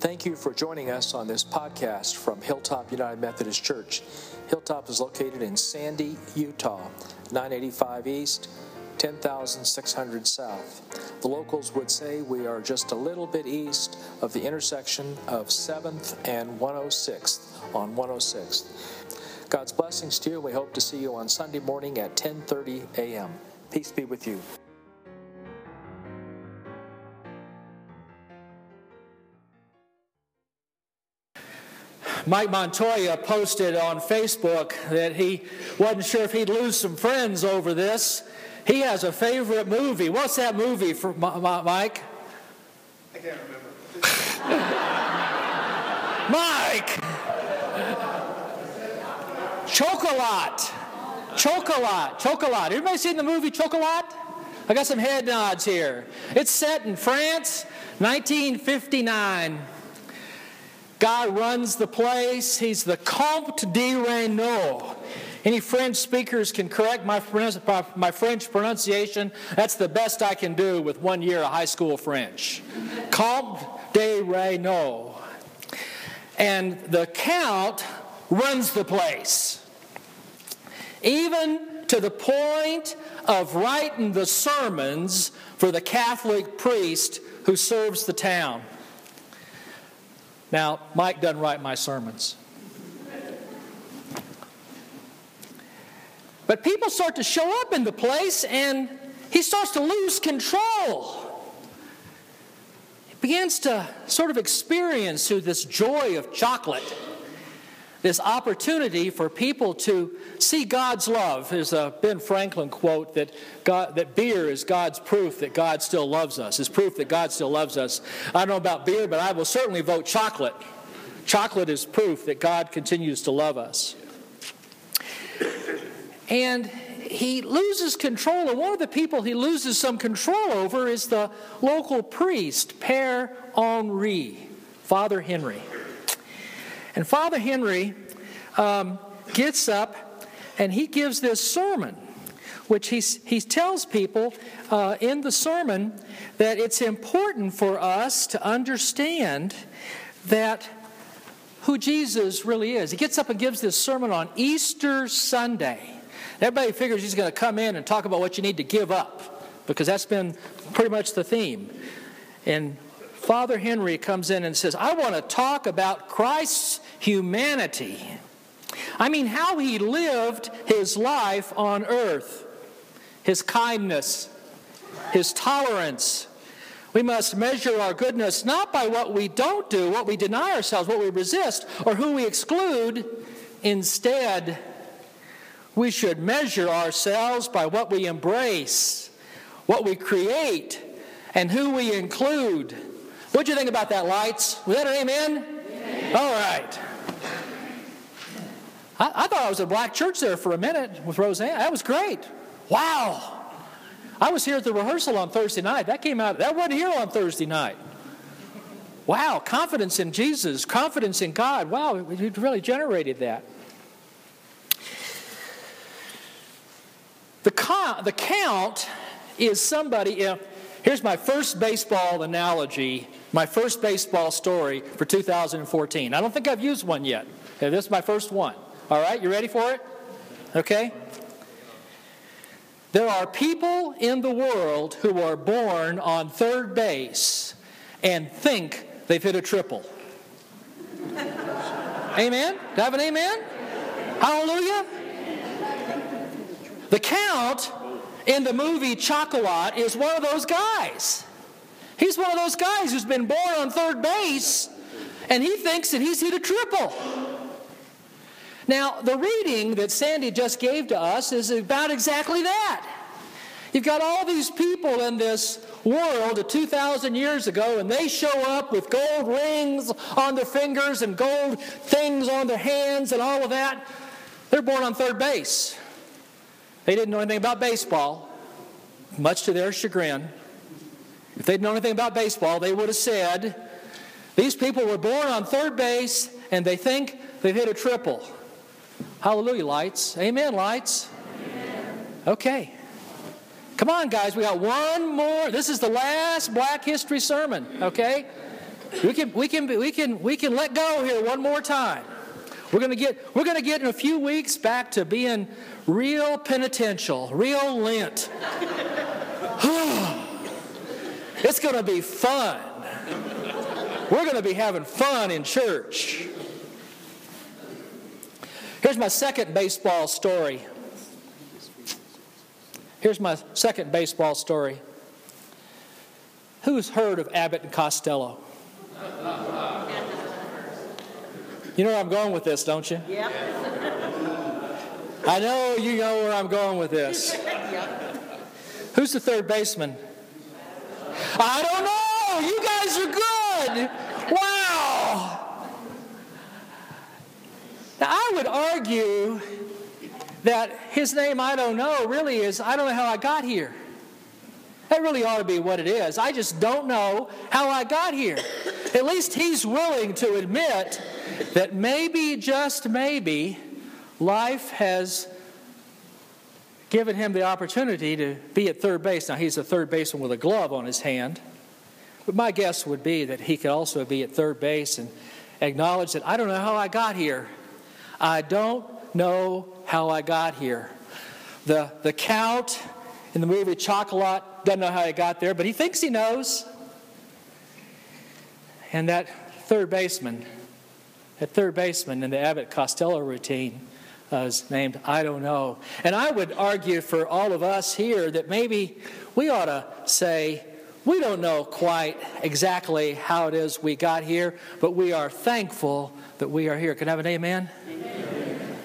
Thank you for joining us on this podcast from Hilltop United Methodist Church. Hilltop is located in Sandy, Utah, 985 East, 10,600 South. The locals would say we are just a little bit east of the intersection of 7th and 106th on 106th. God's blessings to you, and we hope to see you on Sunday morning at 10:30 a.m. Peace be with you. Mike Montoya posted on Facebook that he wasn't sure if he'd lose some friends over this. He has a favorite movie. What's that movie for Mike? I can't remember. Mike! Chocolat. Everybody seen the movie Chocolat? I got some head nods here. It's set in France, 1959. Guy runs the place. He's the Comte de Renault. Any French speakers can correct my French pronunciation. That's the best I can do with 1 year of high school French. Comte de Renault. And the Count runs the place, even to the point of writing the sermons for the Catholic priest who serves the town. Now, Mike doesn't write my sermons. But people start to show up in the place, and he starts to lose control. He begins to sort of experience through this joy of chocolate, this opportunity for people to see God's love. There's a Ben Franklin quote that beer is God's proof that God still loves us. It's proof that God still loves us. I don't know about beer, but I will certainly vote chocolate. Chocolate is proof that God continues to love us. And he loses control, and one of the people he loses some control over is the local priest, Père Henri, Father Henry. And Father Henry gets up and he gives this sermon, which he tells people in the sermon that it's important for us to understand that who Jesus really is. He gets up and gives this sermon on Easter Sunday. Everybody figures he's going to come in and talk about what you need to give up, because that's been pretty much the theme. And Father Henry comes in and says, I want to talk about Christ's humanity. I mean, how he lived his life on earth, his kindness, his tolerance. We must measure our goodness not by what we don't do, what we deny ourselves, what we resist, or who we exclude. Instead, we should measure ourselves by what we embrace, what we create, and who we include. What'd you think about that, Lights? Was that an amen? Amen. All right. I thought I was at a black church there for a minute with Roseanne. That was great. Wow. I was here at the rehearsal on Thursday night. That wasn't here on Thursday night. Wow, confidence in Jesus, confidence in God. Wow, we really generated that. The Count is somebody. Here's my first baseball analogy, my first baseball story for 2014. I don't think I've used one yet. Okay, this is my first one. All right, you ready for it? Okay. There are people in the world who are born on third base and think they've hit a triple. Amen? Do I have an amen? Hallelujah? The Count in the movie Chocolat is one of those guys. He's one of those guys who's been born on third base, and he thinks that he's hit a triple. Now, the reading that Sandy just gave to us is about exactly that. You've got all these people in this world 2,000 years ago, and they show up with gold rings on their fingers and gold things on their hands and all of that. They're born on third base. They didn't know anything about baseball, much to their chagrin. If they'd known anything about baseball, they would have said, these people were born on third base, and they think they've hit a triple. Hallelujah, Lights. Amen, Lights. Amen. Okay. Come on, guys. We got one more. This is the last Black History sermon, okay? We can let go here one more time. We're going to get in a few weeks back to being real penitential, real Lent. It's going to be fun. We're going to be having fun in church. Here's my second baseball story. Who's heard of Abbott and Costello? You know where I'm going with this, don't you? Yeah. I know you know where I'm going with this. Who's the third baseman? I don't know. You guys are good. Wow. Now, I would argue that his name, I don't know, really is, I don't know how I got here. That really ought to be what it is. I just don't know how I got here. At least he's willing to admit that maybe, just maybe, life has given him the opportunity to be at third base. Now, he's a third baseman with a glove on his hand. But my guess would be that he could also be at third base and acknowledge that I don't know how I got here. I don't know how I got here. The Count in the movie Chocolat doesn't know how he got there, but he thinks he knows. And that third baseman in the Abbott Costello routine is named I don't know. And I would argue for all of us here that maybe we ought to say, we don't know quite exactly how it is we got here, but we are thankful that we are here. Can I have an amen? Amen.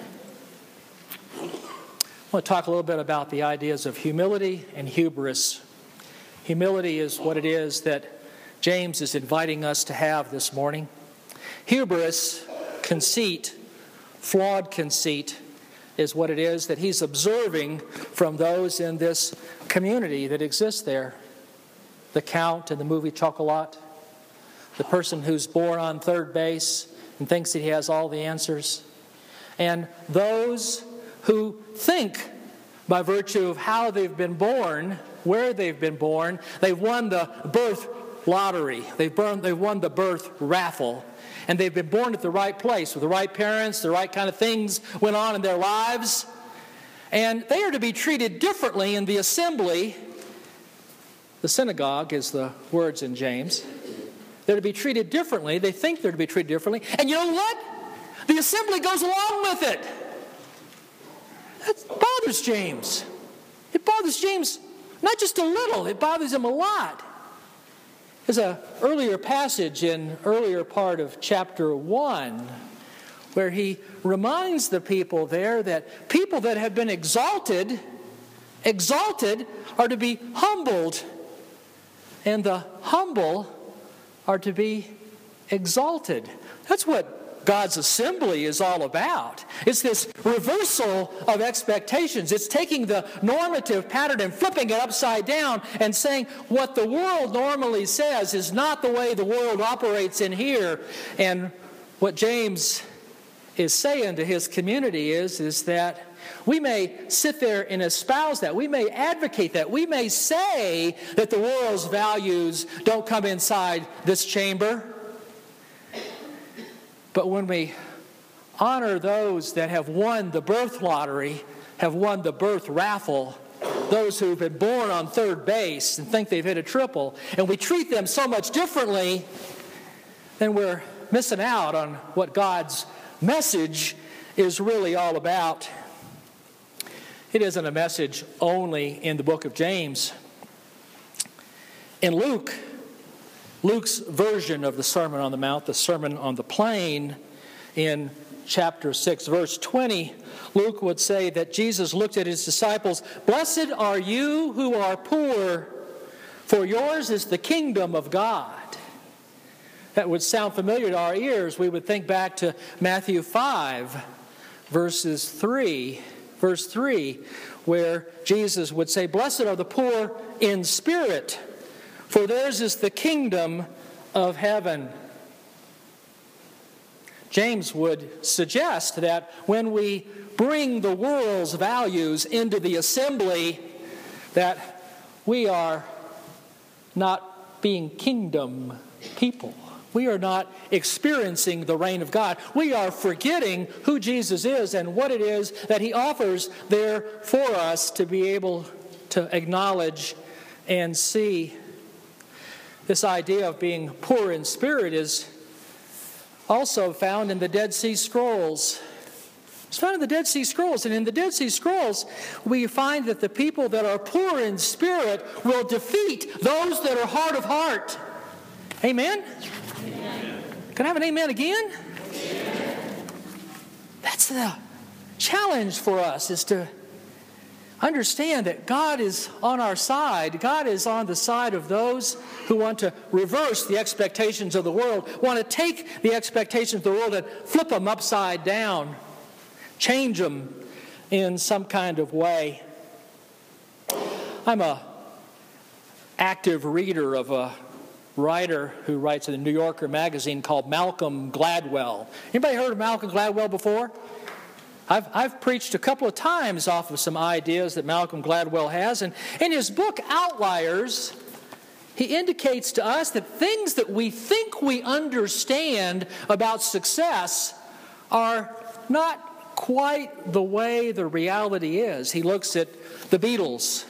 I want to talk a little bit about the ideas of humility and hubris. Humility is what it is that James is inviting us to have this morning. Hubris, conceit, flawed conceit, is what it is that he's observing from those in this community that exists there. The Count in the movie Chocolat, the person who's born on third base and thinks that he has all the answers, and those who think by virtue of how they've been born, where they've been born, they've won the birth lottery, they've won the birth raffle, and they've been born at the right place with the right parents, the right kind of things went on in their lives, and they are to be treated differently in the assembly. The synagogue is the words in James. They're to be treated differently. They think they're to be treated differently. And you know what? The assembly goes along with it. That bothers James. It bothers James not just a little. It bothers him a lot. There's an earlier passage in earlier part of chapter 1 where he reminds the people there that people that have been exalted are to be humbled, and the humble are to be exalted. That's what God's assembly is all about. It's this reversal of expectations. It's taking the normative pattern and flipping it upside down and saying what the world normally says is not the way the world operates in here. And what James is saying to his community is that we may sit there and espouse that. We may advocate that. We may say that the world's values don't come inside this chamber. But when we honor those that have won the birth lottery, have won the birth raffle, those who've been born on third base and think they've hit a triple, and we treat them so much differently, then we're missing out on what God's message is really all about. It isn't a message only in the book of James. In Luke's version of the Sermon on the Mount, the Sermon on the Plain, in chapter 6, verse 20, Luke would say that Jesus looked at his disciples, "Blessed are you who are poor, for yours is the kingdom of God." That would sound familiar to our ears. We would think back to Matthew 5, verse 3, where Jesus would say, "Blessed are the poor in spirit, for theirs is the kingdom of heaven." James would suggest that when we bring the world's values into the assembly, that we are not being kingdom people. We are not experiencing the reign of God. We are forgetting who Jesus is and what it is that he offers there for us to be able to acknowledge and see. This idea of being poor in spirit is also found in the Dead Sea Scrolls. It's found in the Dead Sea Scrolls. And in the Dead Sea Scrolls, we find that the people that are poor in spirit will defeat those that are hard of heart. Amen? Amen. Can I have an amen again? Amen. That's the challenge for us, is to understand that God is on our side. God is on the side of those who want to reverse the expectations of the world, want to take the expectations of the world and flip them upside down, change them in some kind of way. I'm an active reader of a writer who writes in the New Yorker magazine called Malcolm Gladwell. Anybody heard of Malcolm Gladwell before? I've preached a couple of times off of some ideas that Malcolm Gladwell has. And in his book, Outliers, he indicates to us that things that we think we understand about success are not quite the way the reality is. He looks at the Beatles.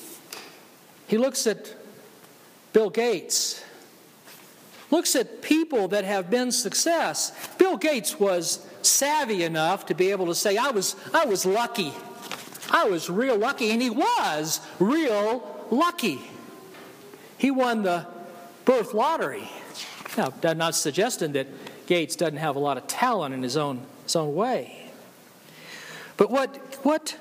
He looks at Bill Gates. Looks at people that have been success. Bill Gates was savvy enough to be able to say, I was lucky. I was real lucky. And he was real lucky. He won the birth lottery. Now, I'm not suggesting that Gates doesn't have a lot of talent in his own way. But what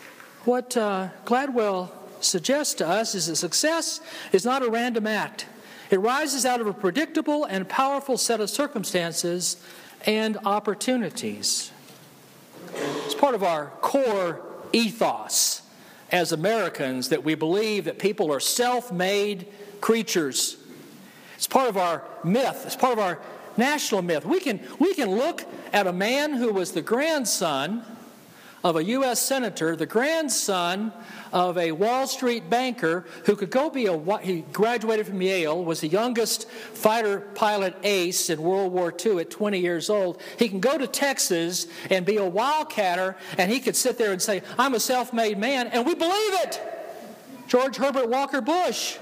Gladwell suggests to us is that success is not a random act. It rises out of a predictable and powerful set of circumstances and opportunities. It's part of our core ethos as Americans that we believe that people are self-made creatures. It's part of our myth. It's part of our national myth. We can look at a man who was the grandson of a U.S. senator, the grandson of a Wall Street banker who could go he graduated from Yale, was the youngest fighter pilot ace in World War II at 20 years old. He can go to Texas and be a wildcatter, and he could sit there and say, I'm a self-made man, and we believe it. George Herbert Walker Bush.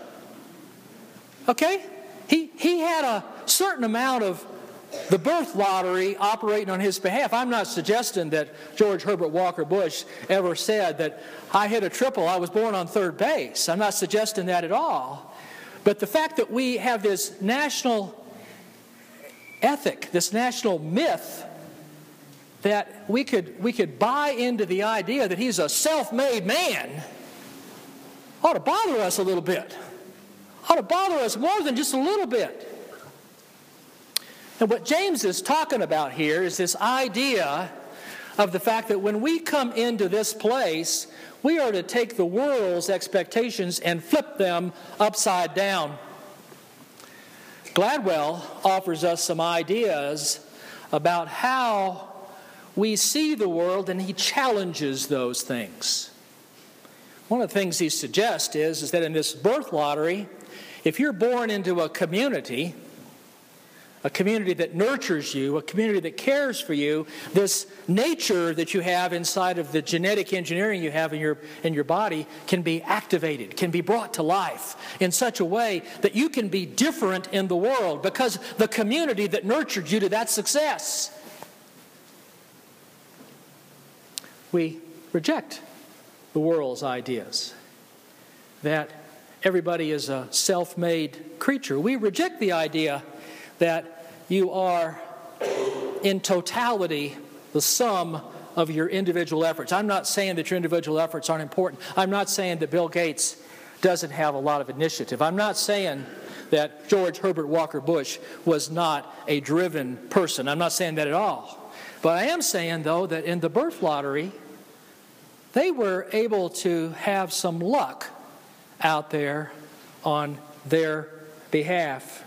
Okay? He had a certain amount of the birth lottery operating on his behalf. I'm not suggesting that George Herbert Walker Bush ever said that I hit a triple, I was born on third base. I'm not suggesting that at all. But the fact that we have this national ethic, this national myth, that we could buy into the idea that he's a self-made man ought to bother us a little bit. Ought to bother us more than just a little bit. And what James is talking about here is this idea of the fact that when we come into this place, we are to take the world's expectations and flip them upside down. Gladwell offers us some ideas about how we see the world, and he challenges those things. One of the things he suggests is that in this birth lottery, if you're born into a community that nurtures you, a community that cares for you, this nature that you have inside of the genetic engineering you have in your body can be activated, can be brought to life in such a way that you can be different in the world because the community that nurtured you to that success. We reject the world's ideas that everybody is a self-made creature. We reject the idea that you are, in totality, the sum of your individual efforts. I'm not saying that your individual efforts aren't important. I'm not saying that Bill Gates doesn't have a lot of initiative. I'm not saying that George Herbert Walker Bush was not a driven person. I'm not saying that at all. But I am saying, though, that in the birth lottery, they were able to have some luck out there on their behalf.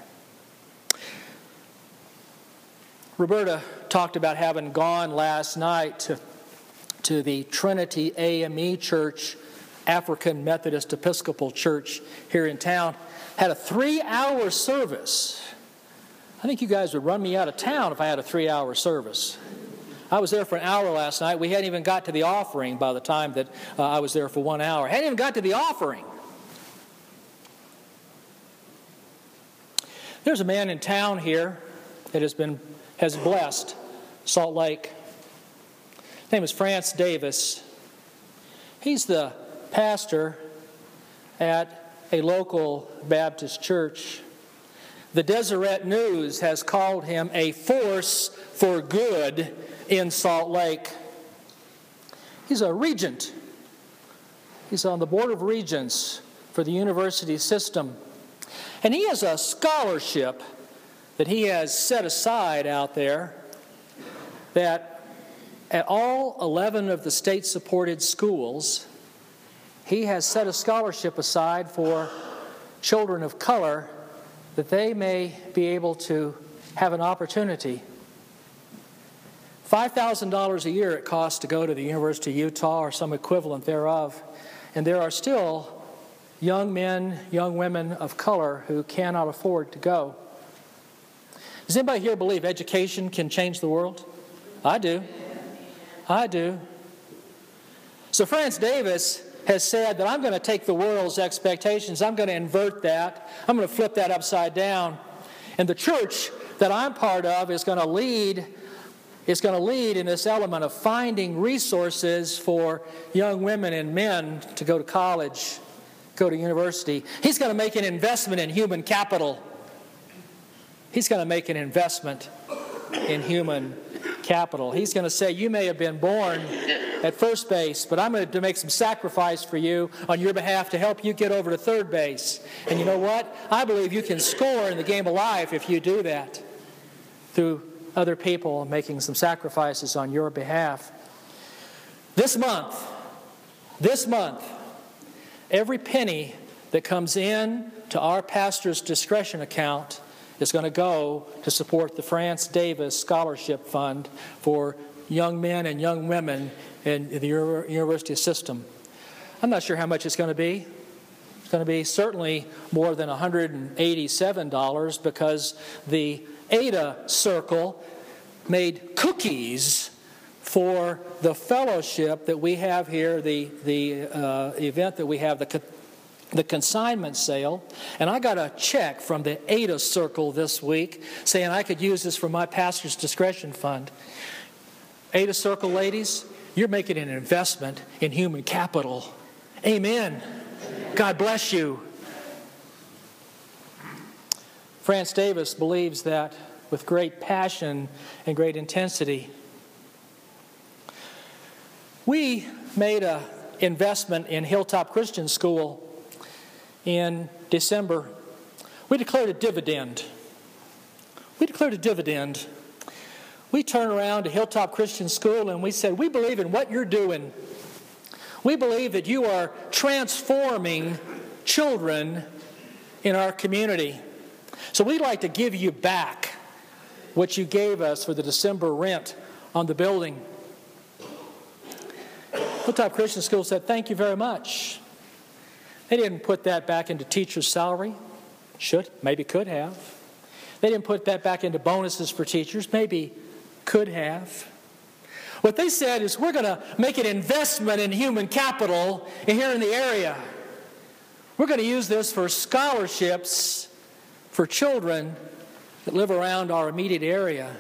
Roberta talked about having gone last night to the Trinity AME Church, African Methodist Episcopal Church here in town. Had a 3-hour service I think you guys would run me out of town if I had a 3-hour service. I was there for an hour last night. We hadn't even got to the offering by the time that I was there for 1 hour. Hadn't even got to the offering. There's a man in town here that has blessed Salt Lake. His name is France Davis. He's the pastor at a local Baptist church. The Deseret News has called him a force for good in Salt Lake. He's a regent. He's on the board of regents for the university system. And he has a scholarship that he has set aside out there that at all 11 of the state-supported schools, he has set a scholarship aside for children of color that they may be able to have an opportunity. $5,000 a year it costs to go to the University of Utah or some equivalent thereof. And there are still young men, young women of color who cannot afford to go. Does anybody here believe education can change the world? I do. I do. So France Davis has said that I'm going to take the world's expectations, I'm going to invert that, I'm going to flip that upside down. And the church that I'm part of is going to lead in this element of finding resources for young women and men to go to college, go to university. He's going to make an investment in human capital. He's going to make an investment in human capital. He's going to say, you may have been born at first base, but I'm going to make some sacrifice for you on your behalf to help you get over to third base. And you know what? I believe you can score in the game of life if you do that through other people making some sacrifices on your behalf. This month, every penny that comes in to our pastor's discretion account is going to go to support the France Davis Scholarship Fund for young men and young women in the university system. I'm not sure how much it's going to be. It's going to be certainly more than $187 because the Ada Circle made cookies for the fellowship that we have here, the event that we have, the consignment sale. And I got a check from the Ada Circle this week saying I could use this for my pastor's discretion fund. Ada Circle ladies, you're making an investment in human capital. Amen. God bless you. France Davis believes that with great passion and great intensity. We made an investment in Hilltop Christian School in December. We declared a dividend. We turned around to Hilltop Christian School and we said, we believe in what you're doing. We believe that you are transforming children in our community. So we'd like to give you back what you gave us for the December rent on the building. Hilltop Christian School said, thank you very much. They didn't put that back into teachers' salary. Maybe could have. They didn't put that back into bonuses for teachers. Maybe could have. What they said is, we're going to make an investment in human capital here in the area. We're going to use this for scholarships for children that live around our immediate area.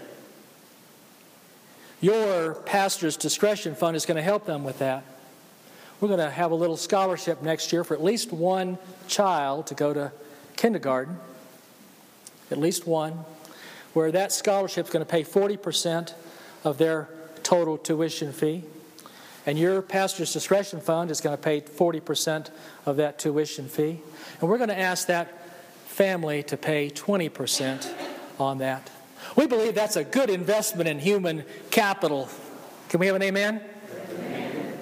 Your pastor's discretion fund is going to help them with that. We're going to have a little scholarship next year for at least one child to go to kindergarten, at least one, where that scholarship is going to pay 40% of their total tuition fee. And your pastor's discretion fund is going to pay 40% of that tuition fee. And we're going to ask that family to pay 20% on that. We believe that's a good investment in human capital. Can we have an amen? Amen.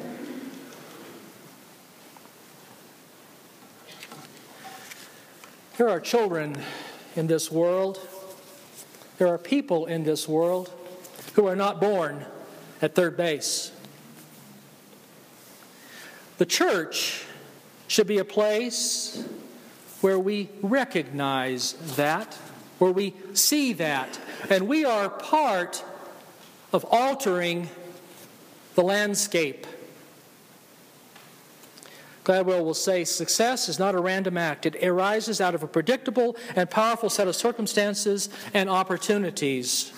There are children in this world. There are people in this world who are not born at third base. The church should be a place where we recognize that where we see that, and we are part of altering the landscape. Gladwell will say, success is not a random act. It arises out of a predictable and powerful set of circumstances and opportunities.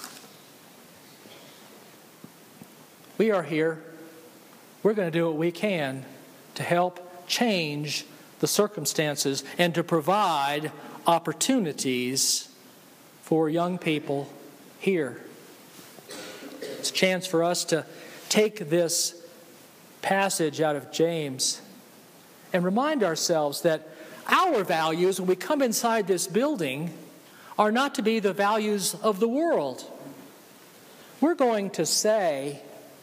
We are here. We're going to do what we can to help change the circumstances and to provide opportunities for young people here. It's a chance for us to take this passage out of James and remind ourselves that our values, when we come inside this building, are not to be the values of the world. We're going to say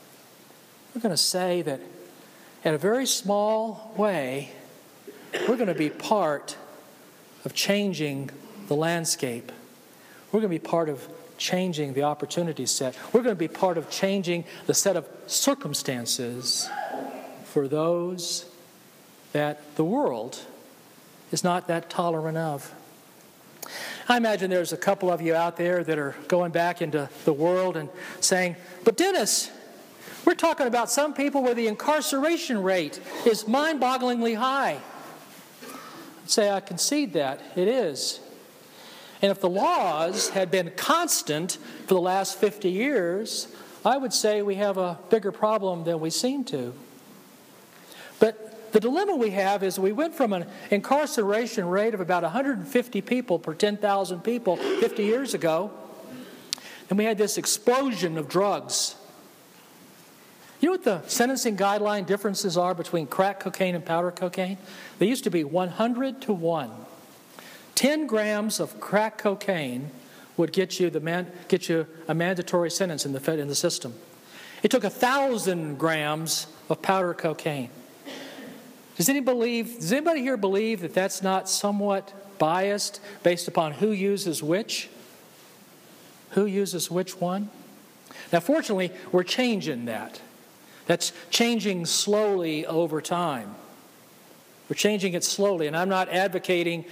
that in a very small way, we're going to be part of changing the landscape. We're going to be part of changing the opportunity set. We're going to be part of changing the set of circumstances for those that the world is not that tolerant of. I imagine there's a couple of you out there that are going back into the world and saying, but Dennis, we're talking about some people where the incarceration rate is mind-bogglingly high. I'd say I concede that. It is. And if the laws had been constant for the last 50 years, I would say we have a bigger problem than we seem to. But the dilemma we have is we went from an incarceration rate of about 150 people per 10,000 people 50 years ago, and we had this explosion of drugs. You know what the sentencing guideline differences are between crack cocaine and powder cocaine? They used to be 100 to 1. 10 grams of crack cocaine would get you a mandatory sentence in the system. It took 1,000 grams of powder cocaine. Does anybody here believe that that's not somewhat biased based upon who uses which? Who uses which one? Now, fortunately, we're changing that. That's changing slowly over time. We're changing it slowly, and I'm not advocating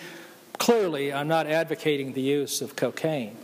the use of cocaine.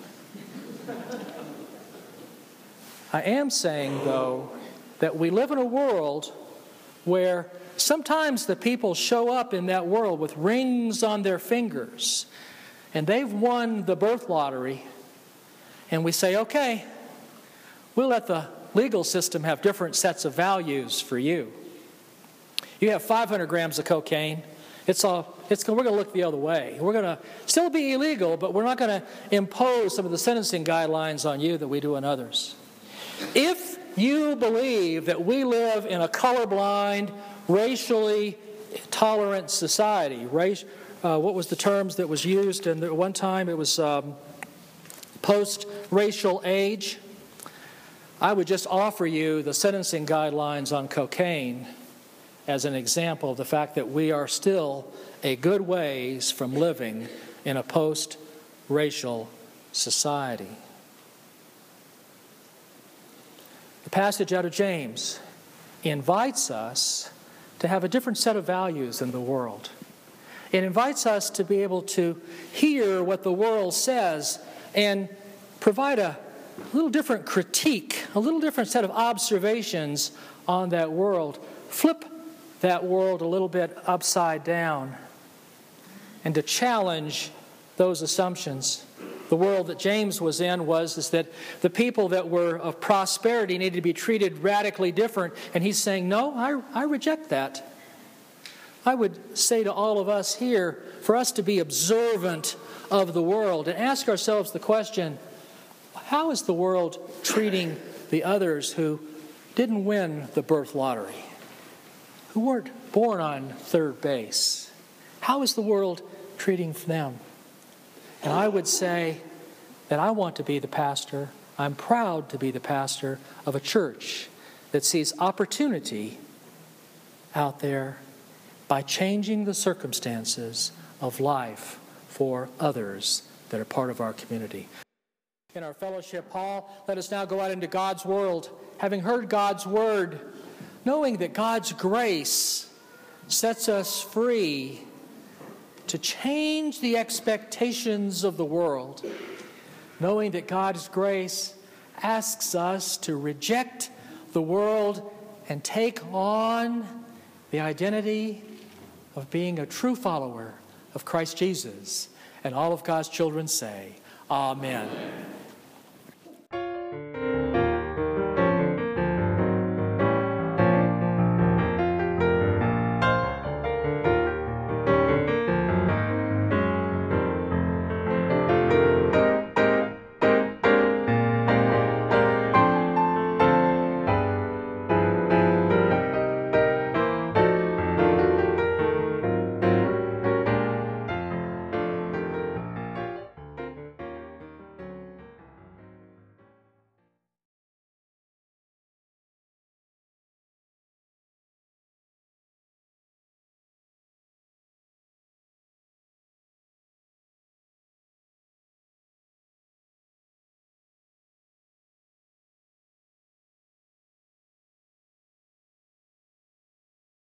I am saying, though, that we live in a world where sometimes the people show up in that world with rings on their fingers, and they've won the birth lottery, and we say, okay, we'll let the legal system have different sets of values for you. You have 500 grams of cocaine. We're going to look the other way. We're going to still be illegal, but we're not going to impose some of the sentencing guidelines on you that we do on others. If you believe that we live in a colorblind, racially tolerant society, what was the terms that was used? And at one time it was post-racial age. I would just offer you the sentencing guidelines on cocaine as an example of the fact that we are still a good ways from living in a post-racial society. The passage out of James invites us to have a different set of values than the world. It invites us to be able to hear what the world says and provide a little different critique, a little different set of observations on that world. Flip that world a little bit upside down and to challenge those assumptions. The world that James was in is that the people that were of prosperity needed to be treated radically different, and he's saying, no, I reject that. I would say to all of us here, for us to be observant of the world and ask ourselves the question, how is the world treating the others who didn't win the birth lottery, who weren't born on third base? How is the world treating them? And I would say that I want to be the pastor, I'm proud to be the pastor of a church that sees opportunity out there by changing the circumstances of life for others that are part of our community. In our fellowship hall, let us now go out into God's world, having heard God's word, knowing that God's grace sets us free to change the expectations of the world knowing that God's grace asks us to reject the world and take on the identity of being a true follower of Christ Jesus. And all of God's children say, Amen.